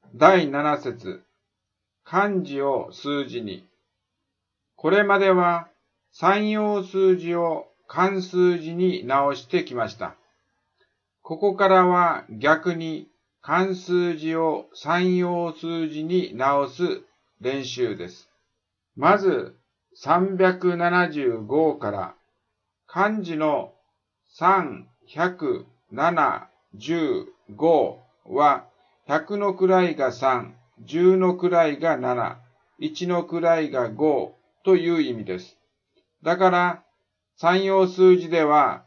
第7節、漢字を数字に。これまでは三要数字を漢数字に直してきました。ここからは逆に漢数字を三要数字に直す練習です。まず375から漢字の3、100、7、10、5は100の位が3、10の位が7、1の位が5という意味です。だから三要数字では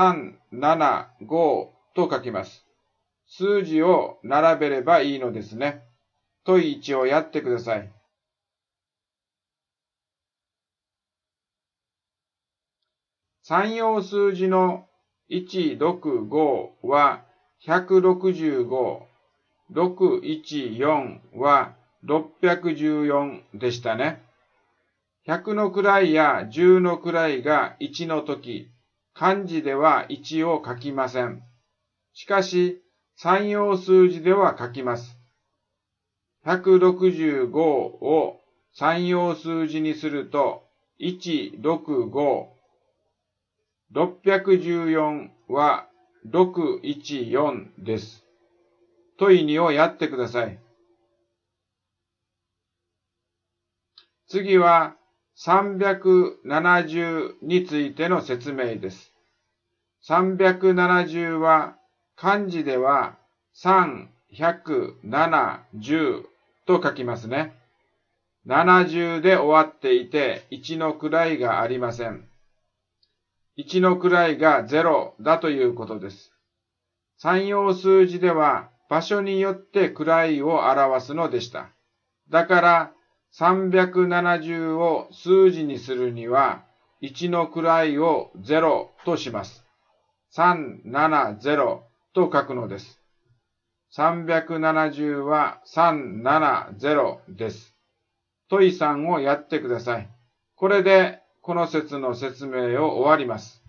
3、7、5と書きます。数字を並べればいいのですね。問1をやってください。三要数字の165は165、614は614でしたね。100の位や10の位が1のとき、漢字では1を書きません。しかし、三要数字では書きます。165を三要数字にすると、165、614は614です。問2をやってください。次は370についての説明です。370は漢字では3、100、7、10と書きますね。70で終わっていて1の位がありません。1の位が0だということです。三要数字では場所によって位を表すのでした。だから370を数字にするには1の位を0とします。370と書くのです。370は370です。問3をやってください。これでこの説の説明を終わります。